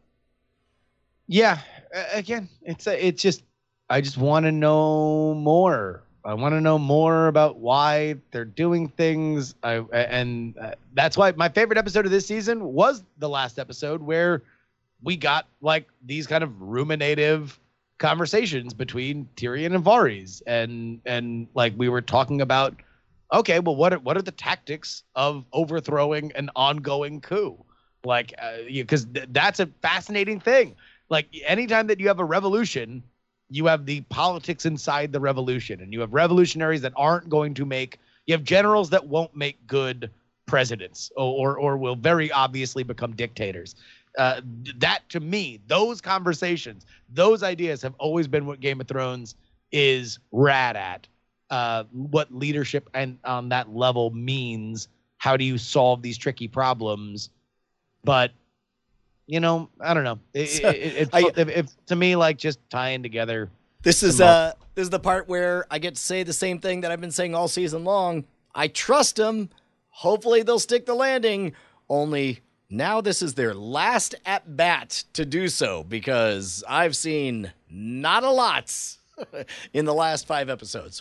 Yeah, again, it's a, it's just I just want to know more. I want to know more about why they're doing things. I and uh, that's why my favorite episode of this season was the last episode where we got like these kind of ruminative conversations between Tyrion and Varys, and and like we were talking about, okay, well, what are, what are the tactics of overthrowing an ongoing coup? Like, because uh, th- that's a fascinating thing. Like, anytime that you have a revolution, you have the politics inside the revolution, and you have revolutionaries that aren't going to make, you have generals that won't make good presidents, or or, or will very obviously become dictators. Uh, that, to me, those conversations, those ideas have always been what Game of Thrones is rad at. Uh, what leadership and on that level means. How do you solve these tricky problems? But, you know, I don't know. It, So, it, it, I- it, it, it, to me, like just tying together. This is Some uh this is the part where I get to say the same thing that I've been saying all season long. I trust them. Hopefully they'll stick the landing. Only now this is their last at bat to do so, because I've seen not a lot in the last five episodes.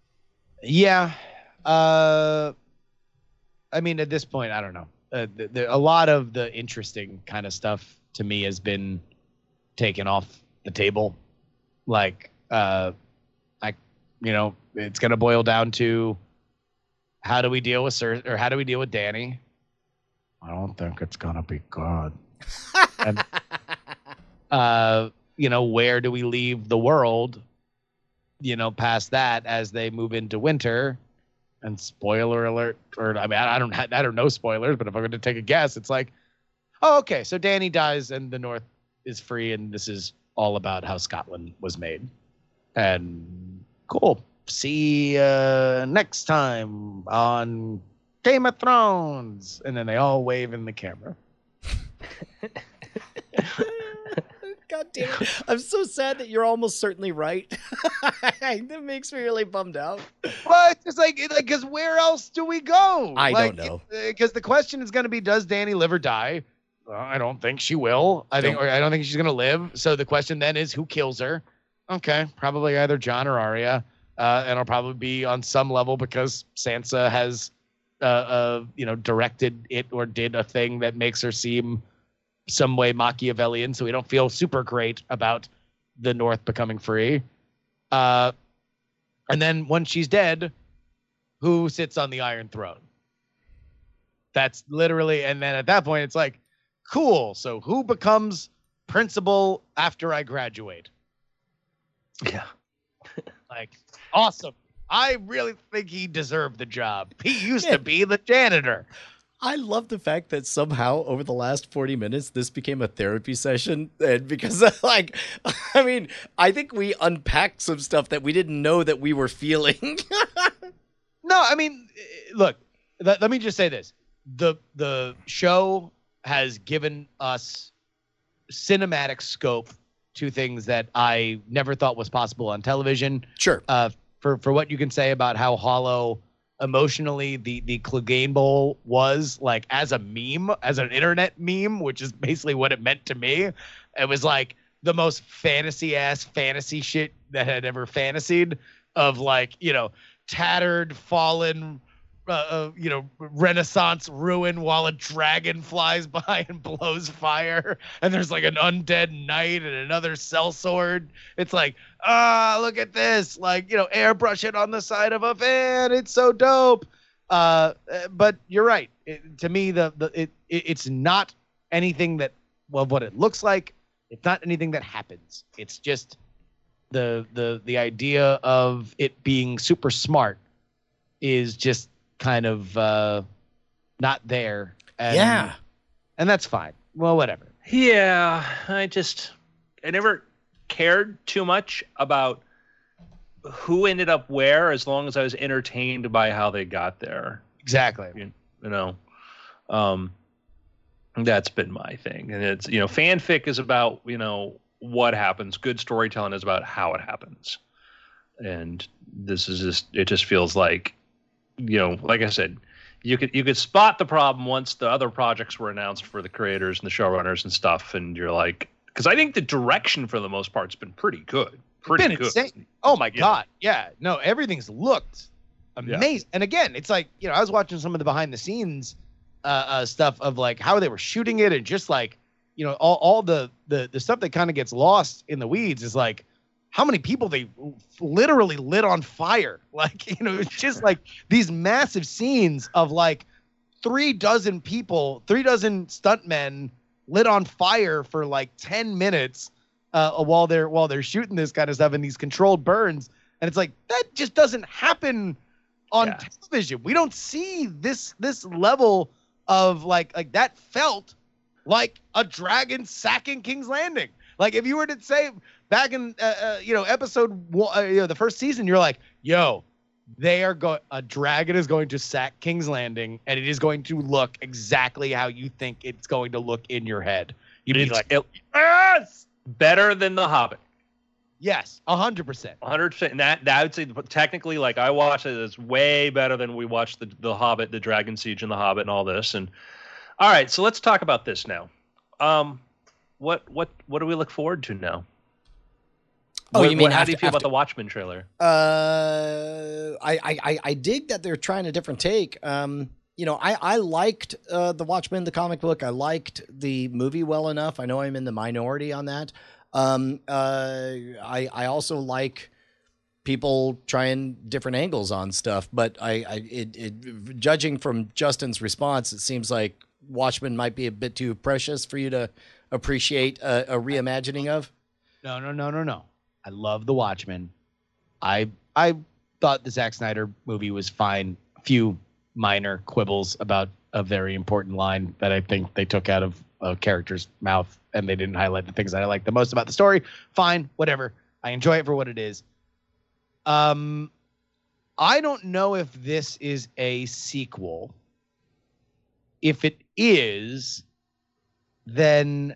Yeah. Uh, I mean, at this point, I don't know. Uh, the, the, a lot of the interesting kind of stuff to me has been taken off the table. Like, uh, I, you know, it's going to boil down to how do we deal with Sir, or how do we deal with Danny? I don't think it's going to be good. and, uh, you know, where do we leave the world? You know, past that as they move into winter. And spoiler alert, or I mean, I don't, I don't know spoilers, but if I'm going to take a guess, it's like, oh, okay, so Danny dies and the North is free, and this is all about how Scotland was made. And cool. See uh, next time on Game of Thrones, and then they all wave in the camera. God damn it. I'm so sad that you're almost certainly right. That makes me really bummed out. Well, it's just like, because like, where else do we go? I like, don't know. Because the question is going to be, does Danny live or die? Well, I don't think she will. I think, Don't- or I don't think she's going to live. So the question then is, who kills her? Okay, probably either Jon or Arya, uh, and it'll probably be on some level because Sansa has, uh, uh, you know, directed it or did a thing that makes her seem some way Machiavellian, so we don't feel super great about the North becoming free. Uh, and then when she's dead, who sits on the Iron Throne? That's literally, and then at that point, it's like, cool. So who becomes principal after I graduate? yeah. Like, awesome. I really think he deserved the job. He used Yeah. to be the janitor. I love the fact that somehow over the last forty minutes, this became a therapy session. And because, like, I mean, I think we unpacked some stuff that we didn't know that we were feeling. No, I mean, look, let, let me just say this. The the show has given us cinematic scope to things that I never thought was possible on television. Sure. Uh, for, for what you can say about how hollow emotionally the, the Clegane Bowl was, like, as a meme, as an internet meme, which is basically what it meant to me. It was like the most fantasy ass fantasy shit that had ever fantasied of, like, you know, tattered, fallen, uh, uh, you know, Renaissance ruin while a dragon flies by and blows fire, and there's like an undead knight and another sellsword. It's like, ah, look at this, like, you know, airbrush it on the side of a van. It's so dope. Uh, but you're right. It, to me, the the it, it it's not anything that well what it looks like. It's not anything that happens. It's just the the the idea of it being super smart is just kind of uh, not there. And, Yeah. And that's fine. Well, whatever. Yeah, I just I never cared too much about who ended up where, as long as I was entertained by how they got there. Exactly. You, you know, um, that's been my thing, and it's you know, fanfic is about you know what happens. Good storytelling is about how it happens, and this is just it. Just feels like, you know, like I said, you could you could spot the problem once the other projects were announced for the creators and the showrunners and stuff, and you're like, because I think the direction for the most part's been pretty good, pretty been good. Insane. Oh my Yeah. god, yeah, no, everything's looked amazing. And again, it's like, you know, I was watching some of the behind the scenes uh, uh, stuff of like how they were shooting it, and just like, you know, all all the the the stuff that kind of gets lost in the weeds is like how many people they literally lit on fire. Like, you know, it's just like these massive scenes of like three dozen people, three dozen stuntmen lit on fire for like ten minutes uh, while they're while they're shooting this kind of stuff in these controlled burns. And it's like, that just doesn't happen on Yeah. television. We don't see this this level of like like that felt like a dragon sacking King's Landing. Like if you were to say back in uh, uh, you know episode one, uh, you know the first season, you're like, yo, they are going a dragon is going to sack King's Landing, and it is going to look exactly how you think it's going to look in your head. You'd be It's like, it- yes! better than The Hobbit. yes, a hundred percent. one hundred percent. And that, that I would say technically, like I watched it, it's way better than we watched the, the Hobbit, the Dragon Siege and the Hobbit and all this. And all right, so let's talk about this now. Um, what what what do we look forward to now? Oh, What- you mean what- how after- do you feel after- about the Watchmen trailer? Uh, I, I, I, I dig that they're trying a different take. Um, you know, I, I liked uh, the Watchmen, the comic book. I liked the movie well enough. I know I'm in the minority on that. Um, uh, I, I also like people trying different angles on stuff, but I, I it, it, judging from Justin's response, it seems like Watchmen might be a bit too precious for you to appreciate a, a reimagining of. No, no, no, no, no. I love The Watchmen. I I thought the Zack Snyder movie was fine. A few minor quibbles about a very important line that I think they took out of a character's mouth, and they didn't highlight the things that I like the most about the story. Fine, whatever. I enjoy it for what it is. Um, I don't know if this is a sequel. If it is, then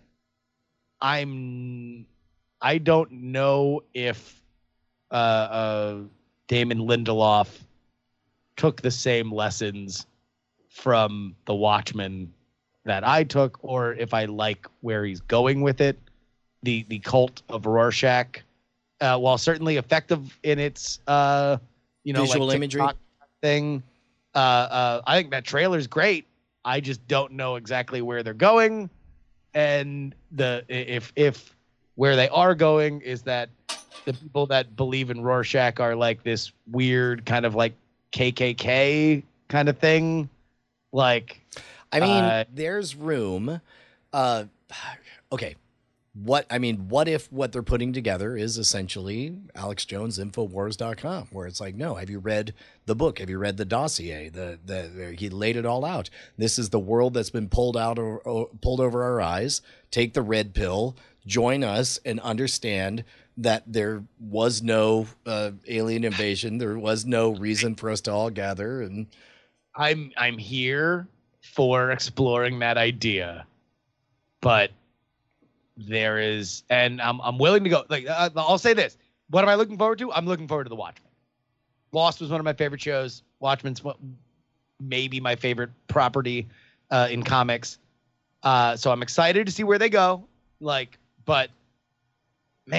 I'm I don't know if uh, uh, Damon Lindelof took the same lessons from The Watchmen that I took, or if I like where he's going with it. The the cult of Rorschach, uh, while certainly effective in its uh, you know Visual like imagery TikTok thing, uh, uh, I think that trailer's great. I just don't know exactly where they're going, and the if if where they are going is that the people that believe in Rorschach are like this weird kind of like K K K kind of thing. Like, I mean, uh, there's room. Uh, okay. What I mean, what if what they're putting together is essentially Alex Jones Infowars dot com, where it's like, no, have you read the book? Have you read the dossier? The the he laid it all out. This is the world that's been pulled out or, or pulled over our eyes. Take the red pill, join us, and understand that there was no uh, alien invasion. There was no reason for us to all gather. And I'm I'm here for exploring that idea, but there is, and I'm I'm willing to go. Like uh, I'll say this: what am I looking forward to? I'm looking forward to The Watchmen. Lost was one of my favorite shows. Watchmen's what- maybe my favorite property uh, in comics. Uh, so I'm excited to see where they go. Like, but man,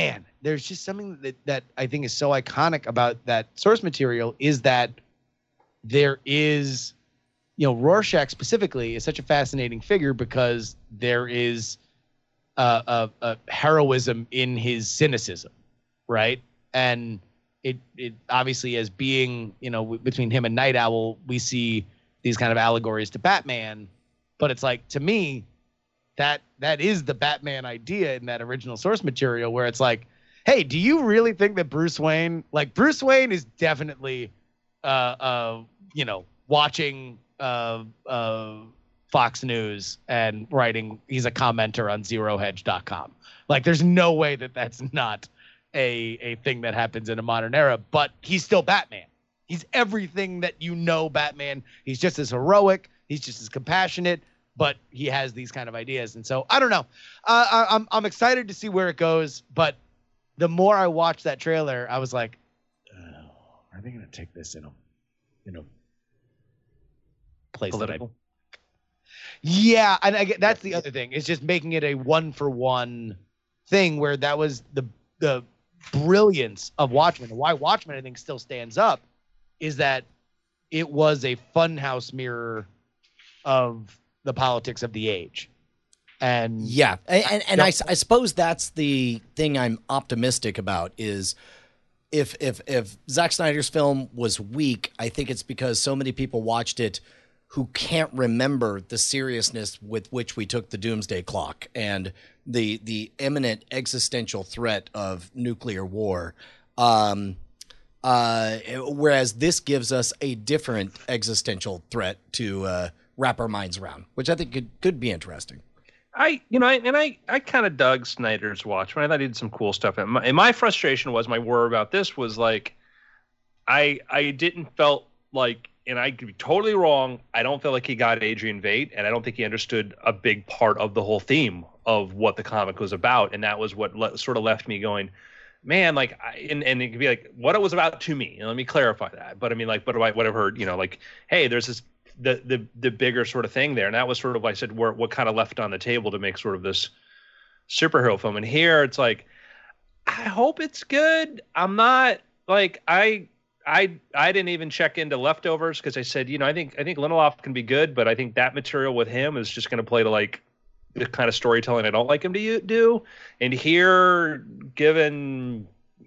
there's just something that, that I think is so iconic about that source material is that there is, you know, Rorschach specifically is such a fascinating figure because there is a, a, a heroism in his cynicism, right? And it it obviously as being, you know, w- between him and Night Owl, we see these kind of allegories to Batman, but it's like, to me, that that is the Batman idea in that original source material, where it's like, hey, do you really think that Bruce Wayne, like Bruce Wayne is definitely, uh, uh, you know, watching uh, uh, Fox News and writing, he's a commenter on zero hedge dot com. Like, there's no way that that's not a a thing that happens in a modern era, but he's still Batman. He's everything that you know Batman. He's just as heroic. He's just as compassionate, but he has these kind of ideas. And so I don't know. Uh, I, I'm I'm excited to see where it goes. But the more I watched that trailer, I was like, oh, are they going to take this in a in a place Political. that I? Yeah, and I get, that's the other thing. It's just making it a one for one thing where that was the the brilliance of Watchmen. And why Watchmen, I think, still stands up is that it was a funhouse mirror of the politics of the age. And Yeah, and and, and I, s- I suppose that's the thing I'm optimistic about is if if if Zack Snyder's film was weak, I think it's because so many people watched it who can't remember the seriousness with which we took the Doomsday Clock and the the imminent existential threat of nuclear war. Um, uh, whereas this gives us a different existential threat to uh, wrap our minds around, which I think could, could be interesting. I, you know, I, and I, I kind of dug Snyder's Watchmen. I thought he did some cool stuff. And my, and my frustration was, my worry about this was like, I, I didn't felt like, and I could be totally wrong, I don't feel like he got Adrian Veidt, and I don't think he understood a big part of the whole theme of what the comic was about. And that was what le- sort of left me going, man, like, I, and, and it could be like, what it was about to me. And let me clarify that. But I mean, like, but what I've heard, you know, like, hey, there's this, the the the bigger sort of thing there. And that was sort of, like I said, where, what kind of left on the table to make sort of this superhero film. And here it's like, I hope it's good. I'm not like, I, I, I didn't even check into Leftovers because I said, you know, I think, I think Lindelof can be good, but I think that material with him is just going to play to like the kind of storytelling I don't like him to do. And here, given,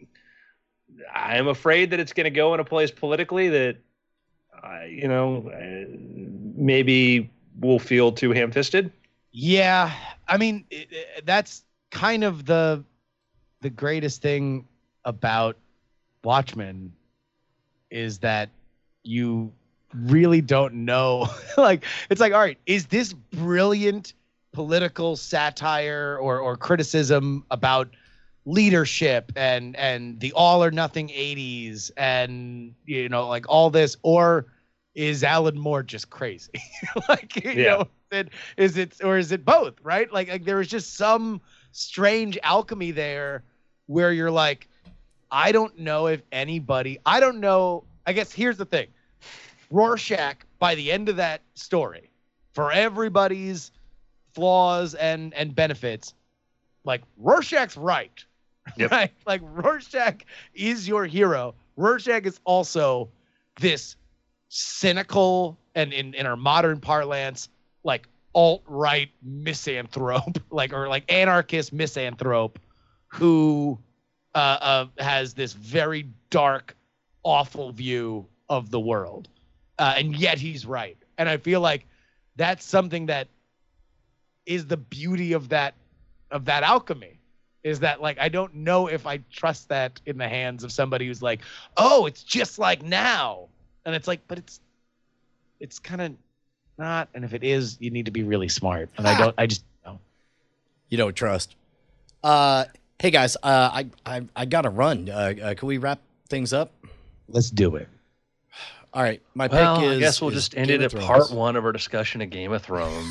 I'm afraid that it's going to go in a place politically that, uh, you know, uh, maybe will feel too ham-fisted. Yeah, I mean, it, it, that's kind of the the greatest thing about Watchmen is that you really don't know. Like, it's like, all right, is this brilliant political satire or or criticism about leadership and and the all or nothing eighties and, you know, like all this, or is Alan Moore just crazy? Like, you Yeah. know, it, is it, or is it both, right? Like, like there is just some strange alchemy there where you're like, I don't know if anybody, I don't know. I guess here's the thing. Rorschach, by the end of that story, for everybody's flaws and, and benefits, like, Rorschach's right. Yep. Right? Like, Rorschach is your hero. Rorschach is also this cynical and, in, in our modern parlance, like alt-right misanthrope, like, or like anarchist misanthrope who uh, uh, has this very dark, awful view of the world. Uh, and yet he's right. And I feel like that's something that is the beauty of that, of that alchemy, is that, like, I don't know if I trust that in the hands of somebody who's like, oh, it's just like now. And it's like, but it's, it's kind of not. And if it is, you need to be really smart. And I don't, I just don't. You don't trust. Uh, hey guys, uh, I, I, I gotta run. Uh, uh, can we wrap things up? Let's do it. All right. My Well, pick is. I guess we'll is just end Game it of at Thrones. part one of our discussion of Game of Thrones.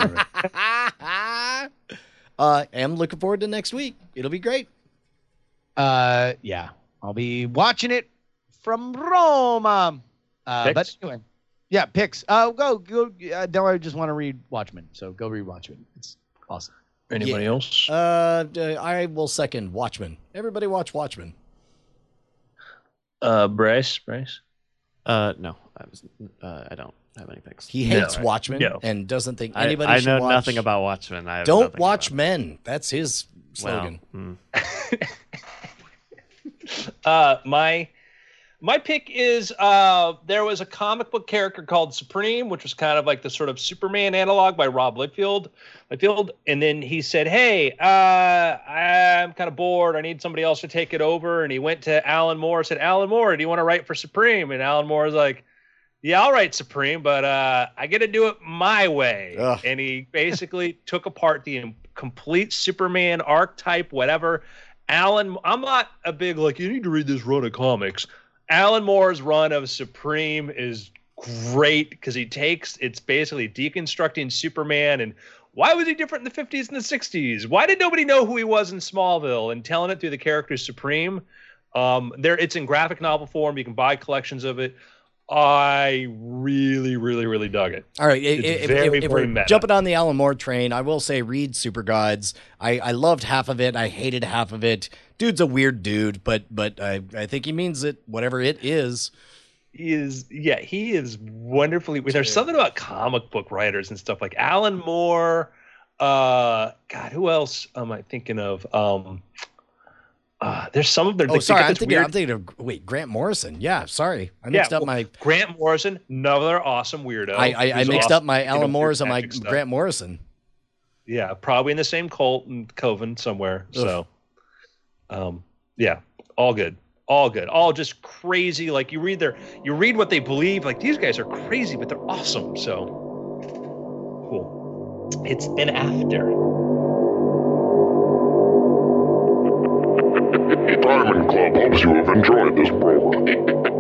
uh, I'm looking forward to next week. It'll be great. Uh, yeah, I'll be watching it from Roma. Uh, Picks? but anyway, yeah, picks. Uh, go, go. Uh, now I just want to read Watchmen, so go read Watchmen. It's awesome. Anybody Yeah. else? Uh, d- I will second Watchmen. Everybody watch Watchmen. Uh, Bryce, Bryce. Uh, no, I was. Uh, I don't have any picks. He hates No. Watchmen No. and doesn't think I, anybody I should know watch. nothing about Watchmen. I have Don't nothing watch about men. That's his it. slogan. Well, mm. Uh, my my pick is uh, there was a comic book character called Supreme, which was kind of like the sort of Superman analog by Rob Liefeld. Liefeld, and then he said, "Hey, uh, I'm kind of bored. I need somebody else to take it over." And he went to Alan Moore. Said, "Alan Moore, do you want to write for Supreme?" And Alan Moore was like, "Yeah, I'll write Supreme, but uh, I got to do it my way." Ugh. And he basically took apart the complete Superman archetype, whatever. Alan, I'm not a big, like, you need to read this run of comics. Alan Moore's run of Supreme is great because he takes, it's basically deconstructing Superman and why was he different in the fifties and the sixties? Why did nobody know who he was in Smallville? And telling it through the character Supreme. Um, there, it's in graphic novel form. You can buy collections of it. I really, really, really dug it. All right, It's if, very, if, if very we're meta. jumping on the Alan Moore train, I will say read Super Gods. I, I loved half of it. I hated half of it. Dude's a weird dude, but but I, I think he means it, whatever it is. He is, yeah, he is wonderfully. There's something about comic book writers and stuff like Alan Moore. Uh, God, who else am I thinking of? Um, uh, there's some of their. Oh, like, they sorry, got I'm this thinking, weird- I'm thinking of wait, Grant Morrison. Yeah, sorry, I mixed Yeah, up well, my Grant Morrison, another awesome weirdo. I I, I who's mixed awesome, up my you know, Alan Moore's and my magic stuff. Grant Morrison. Yeah, probably in the same cult in Coven somewhere. So, um, yeah, all good, all good, all just crazy. Like you read their, you read what they believe. Like these guys are crazy, but they're awesome. So cool. It's been after. Diamond Club hopes you have enjoyed this program.